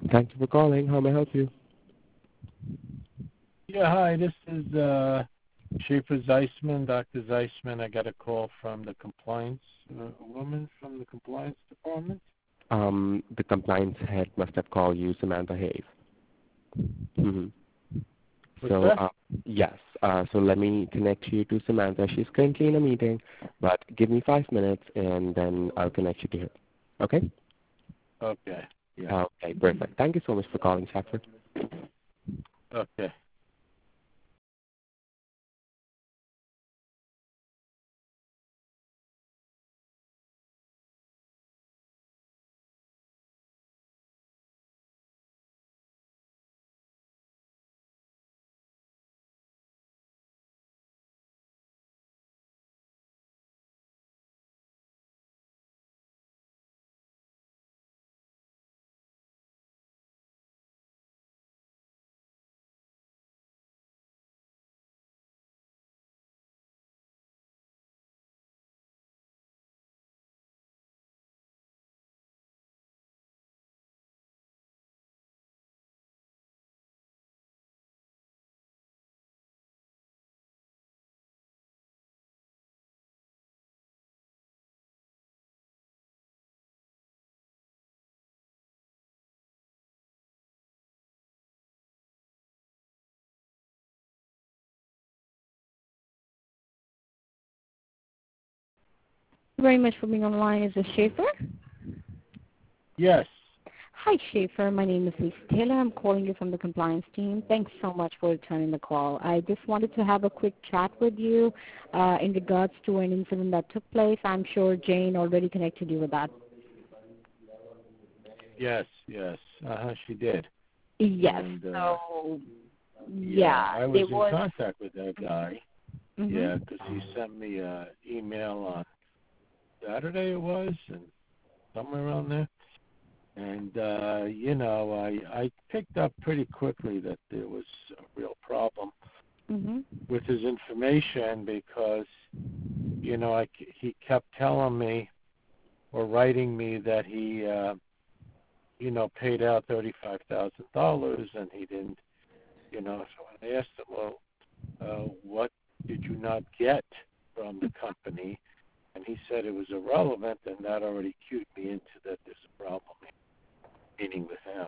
Thank you for calling. How may I help you? Yeah, hi. This is Schaefer Zeisman, Dr. Zeisman. I got a call from the compliance woman from the compliance department. The compliance head must have called you, Samantha Hayes. Mm-hmm. What's that? Yes. So let me connect you to Samantha. She's currently in a meeting, but give me 5 minutes, and then I'll connect you to her. Okay? Okay. Yeah. Okay, perfect. Thank you so much for calling, Schaefer. Okay. Very much for being online. Is this Schaefer? Yes. Hi, Schaefer. My name is Lisa Taylor. I'm calling you from the compliance team. Thanks so much for returning the call. I just wanted to have a quick chat with you in regards to an incident that took place. I'm sure Jane already connected you with that. Yes. She did. Yes. And, yeah. I was in contact with that guy. Mm-hmm. Yeah, because he sent me an email on Saturday it was, and somewhere around there. And, I picked up pretty quickly that there was a real problem with his information because, he kept telling me or writing me that he, paid out $35,000 and he didn't, so when I asked him, well, what did you not get from the company? And he said it was irrelevant, and that already cued me into that there's a problem meeting with him.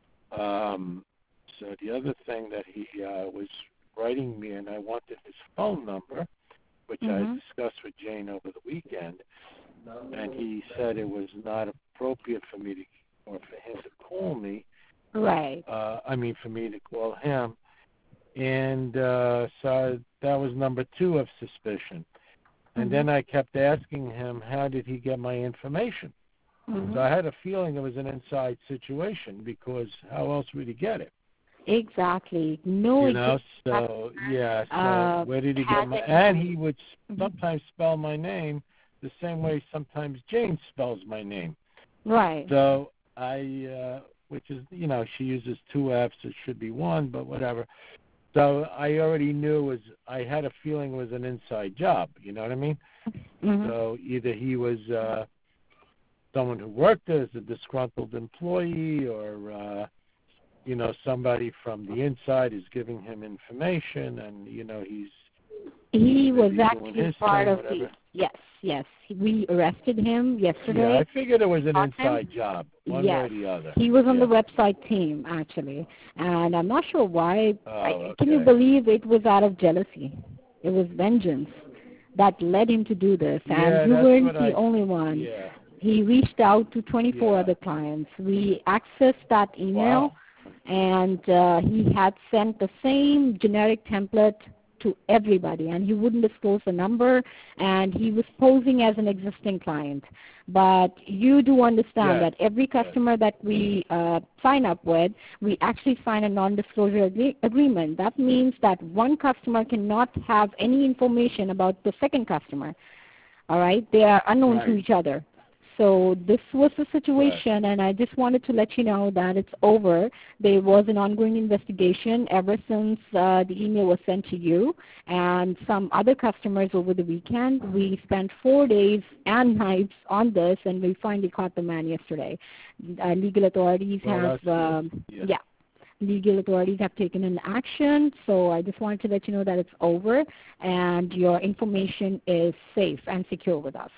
So the other thing that he was writing me, and I wanted his phone number, which I discussed with Jane over the weekend, and he said it was not appropriate for me to, or for him to call me. Right. For me to call him. And so that was number 2 of suspicion. And then I kept asking him, how did he get my information? So I had a feeling it was an inside situation because how else would he get it? Exactly. So where did he get my... And he would sometimes spell my name the same way sometimes Jane spells my name. Right. So which is, she uses 2 F's, it should be 1, but whatever. So I already knew I had a feeling it was an inside job, you know what I mean? So either he was someone who worked as a disgruntled employee or, somebody from the inside is giving him information and, he was actually part of the... Yes. We arrested him yesterday. Yeah, I figured it was an inside job, one way or the other. He was on the website team, actually. And I'm not sure why. Okay. Can you believe it was out of jealousy? It was vengeance that led him to do this. And you weren't the only one. Yeah. He reached out to 24 other clients. We accessed that email, and he had sent the same generic template to everybody, and he wouldn't disclose the number, and he was posing as an existing client. But you do understand that every customer that we sign up with, we actually sign a non-disclosure agreement. That means that one customer cannot have any information about the second customer. All right? They are unknown to each other. So this was the situation, and I just wanted to let you know that it's over. There was an ongoing investigation ever since the email was sent to you and some other customers over the weekend. We spent 4 days and nights on this, and we finally caught the man yesterday. Legal authorities legal authorities have taken an action, so I just wanted to let you know that it's over and your information is safe and secure with us.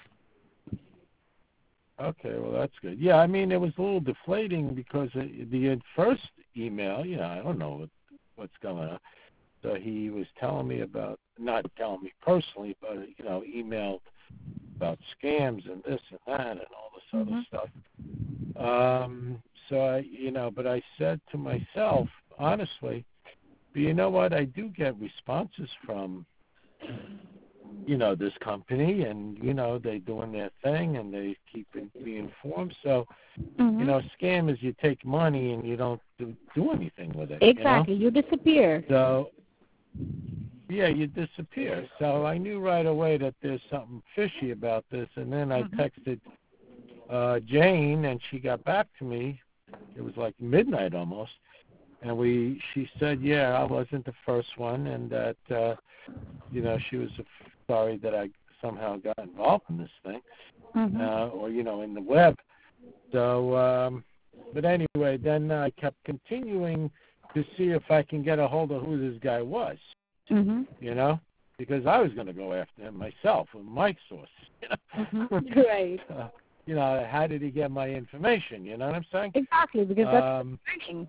Okay, well, that's good. Yeah, I mean, it was a little deflating because the first email, I don't know what's going on. So he was telling me about, not telling me personally, but, emailed about scams and this and that and all this other stuff. So, but I said to myself, honestly, but you know what? I do get responses from this company, and, they're doing their thing, and they keep me informed. So, scam is you take money and you don't do anything with it. Exactly. You disappear. So, yeah, you disappear. So I knew right away that there's something fishy about this, and then I texted Jane, and she got back to me. It was like midnight almost. And she said, I wasn't the first one, and that, she was sorry that I somehow got involved in this thing, or, in the web. So, but anyway, then I kept continuing to see if I can get a hold of who this guy was, because I was going to go after him myself with my source. Right. How did he get my information? You know what I'm saying? Exactly, because that's working.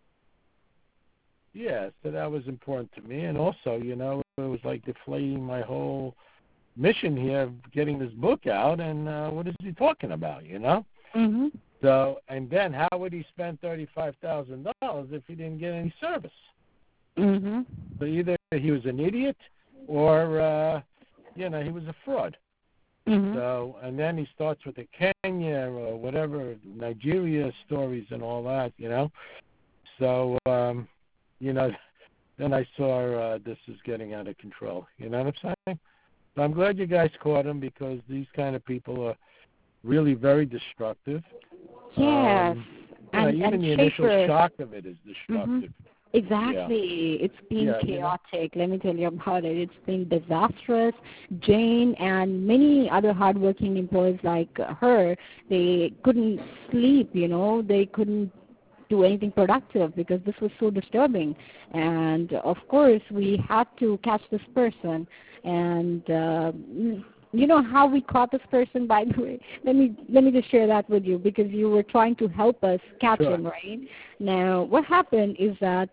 Yeah, so that was important to me. And also, it was like deflating my whole mission here of getting this book out. And what is he talking about, So, and then how would he spend $35,000 if he didn't get any service? So either he was an idiot or, he was a fraud. So, and then he starts with the Kenya or whatever, Nigeria stories and all that, So, then I saw this is getting out of control. You know what I'm saying? So I'm glad you guys caught him, because these kind of people are really very destructive. Yes. Even the initial shock of it is destructive. Exactly. Yeah. It's been chaotic. Let me tell you about it. It's been disastrous. Jane and many other hardworking employees like her, they couldn't sleep, They couldn't do anything productive because this was so disturbing. And, of course, we had to catch this person. And you know how we caught this person, by the way? Let me just share that with you, because you were trying to help us catch him, right? Now, what happened is that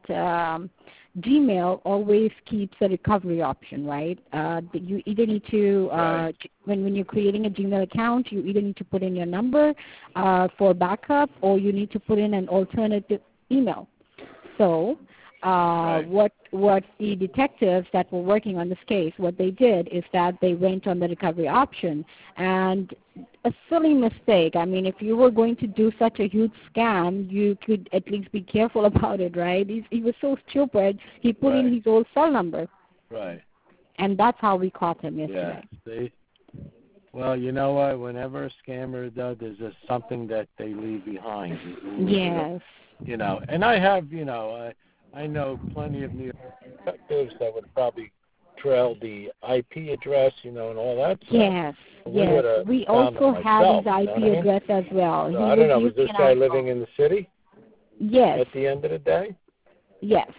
Gmail always keeps a recovery option, right? You either need to, when you're creating a Gmail account, you either need to put in your number for backup, or you need to put in an alternative email. So what the detectives that were working on this case, what they did is that they went on the recovery option. And a silly mistake. I mean, if you were going to do such a huge scam, you could at least be careful about it, right? He was so stupid, he put in his old cell number. Right. And that's how we caught him yesterday. Yeah, see? Well, you know what? Whenever a scammer does, there's just something that they leave behind. Yes. And I have, I know plenty of New York detectives that would probably trail the IP address, and all that stuff. Yes, we also have his IP address as well. So I don't know, was this guy living in the city? Yes. At the end of the day? Yes.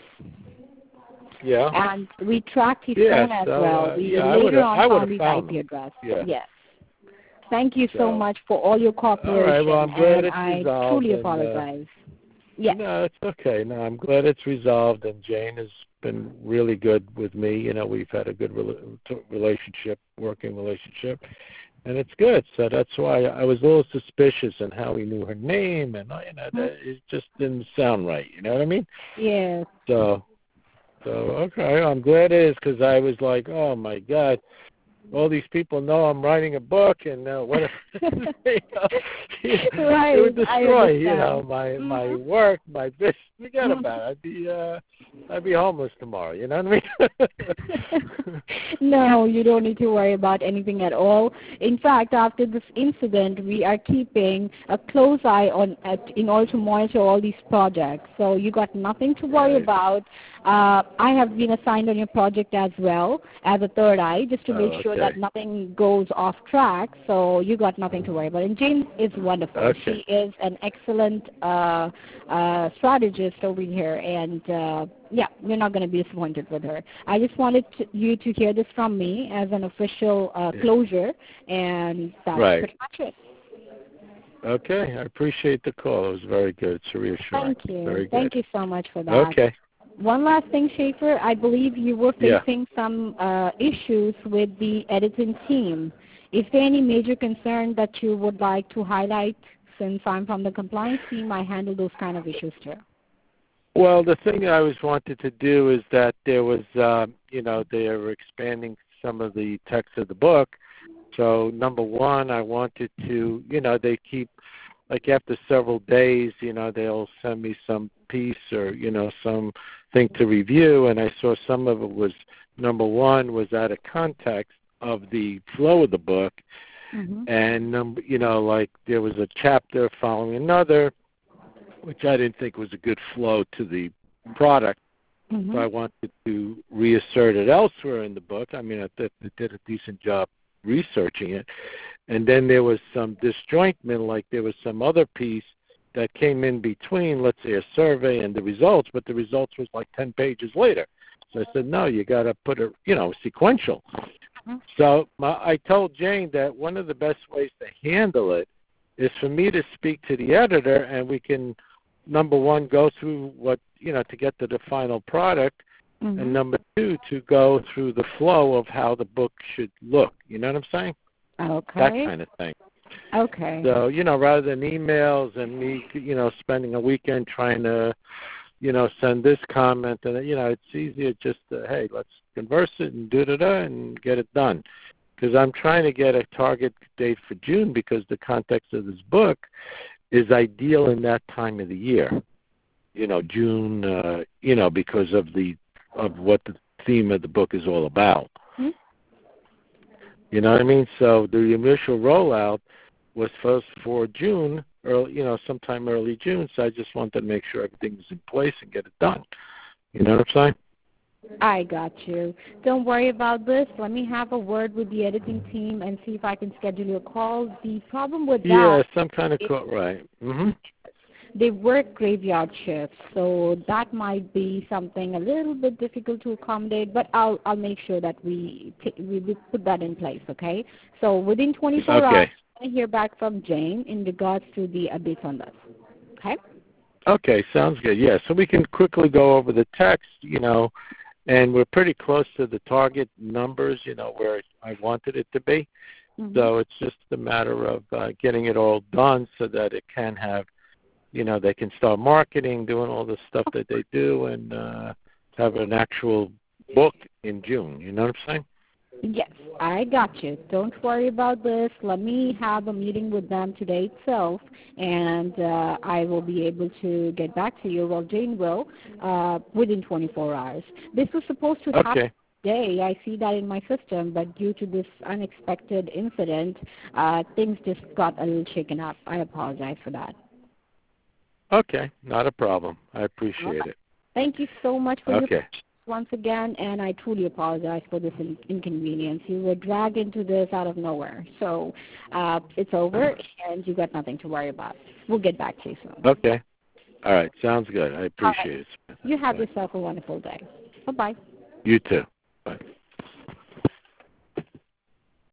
Yeah. And we tracked his phone as well. We later on found his IP address. Yeah. Yes. Thank you so much for all your cooperation. All right, well, I'm glad it's resolved. I truly apologize. Yes. No, it's okay. No, I'm glad it's resolved, and Jane has been really good with me. We've had a good relationship, working relationship, and it's good. So that's why I was a little suspicious in how he knew her name, and that it just didn't sound right. You know what I mean? Yes. So okay, I'm glad it is, because I was like, oh my God. All these people know I'm writing a book, and what it would destroy, my work, my business, Forget about it. I'd be homeless tomorrow. You know what I mean? No, you don't need to worry about anything at all. In fact, after this incident, we are keeping a close eye on in order to monitor all these projects. So you got nothing to worry about. I have been assigned on your project as well as a third eye, just to make sure that nothing goes off track. So you got nothing to worry about. And Jane is wonderful. Okay. She is an excellent strategist over here, and yeah, you're not going to be disappointed with her. I just wanted you to hear this from me as an official closure, and that's pretty much it. Okay, I appreciate the call. It was very good. It's reassuring. Thank you. Very good. Thank you so much for that. Okay. One last thing, Schaefer. I believe you were facing some issues with the editing team. Is there any major concern that you would like to highlight? Since I'm from the compliance team, I handle those kind of issues too. Well, the thing I always wanted to do is that there was, they were expanding some of the text of the book. So, number one, I wanted to, they keep, like after several days, they'll send me some piece or, something to review. And I saw some of it was, number one, was out of context of the flow of the book. Mm-hmm. And, like there was a chapter following another, which I didn't think was a good flow to the product. Mm-hmm. So I wanted to reassert it elsewhere in the book. I mean, I did a decent job researching it. And then there was some disjointment, like there was some other piece that came in between, let's say, a survey and the results, but the results was like 10 pages later. So I said, no, you got to put it, sequential. Mm-hmm. So I told Jane that one of the best ways to handle it is for me to speak to the editor, and we can, number one, go through what, to get to the final product, mm-hmm. and number two, to go through the flow of how the book should look. You know what I'm saying? Okay. That kind of thing. Okay. So, rather than emails and me, spending a weekend trying to, send this comment, and, it's easier just to, hey, let's converse it and and get it done. Because I'm trying to get a target date for June because the context of this book is ideal in that time of the year. June, because of what the theme of the book is all about. Mm-hmm. You know what I mean? So the initial rollout was first for June, sometime early June. So I just wanted to make sure everything was in place and get it done. You know what I'm saying? I got you. Don't worry about this. Let me have a word with the editing team and see if I can schedule you a call. The problem with that... Yeah, some kind of call, right. Mm-hmm. They work graveyard shifts, so that might be something a little bit difficult to accommodate, but I'll make sure that we put that in place, okay? So within 24 hours, I hear back from Jane in regards to the updates on this, okay? Okay, sounds good. Yeah, so we can quickly go over the text, and we're pretty close to the target numbers, where I wanted it to be. Mm-hmm. So it's just a matter of getting it all done so that it can have, they can start marketing, doing all the stuff that they do, and have an actual book in June. You know what I'm saying? Yes, I got you. Don't worry about this. Let me have a meeting with them today itself, and I will be able to get back to you. Well, Jane will, within 24 hours. This was supposed to happen today. I see that in my system, but due to this unexpected incident, things just got a little shaken up. I apologize for that. Okay, not a problem. I appreciate it. Thank you so much for your patience once again, and I truly apologize for this inconvenience. You were dragged into this out of nowhere. So it's over, and you got nothing to worry about. We'll get back to you soon. Okay. All right. Sounds good. I appreciate it. You have yourself a wonderful day. Bye-bye. You too. Bye.